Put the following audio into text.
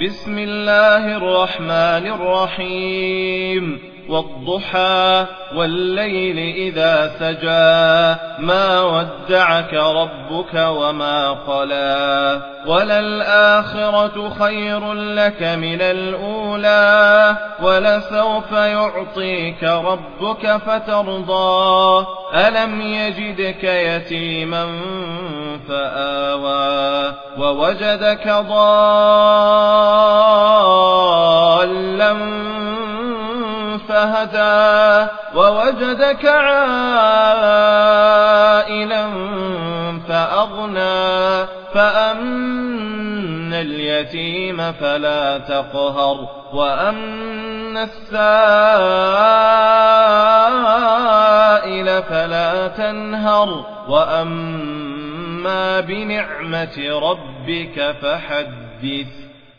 بسم الله الرحمن الرحيم والضحى والليل إذا سجى ما ودعك ربك وما قلى وللآخرة خير لك من الأولى ولسوف يعطيك ربك فترضى ألم يجدك يتيما فآوى ووجدك ضالا فهدى ووجدك عائلا فأغنى فأما اليتيم فلا تقهر وأما السائل فلا تنهر وأما بنعمة ربك فحدث.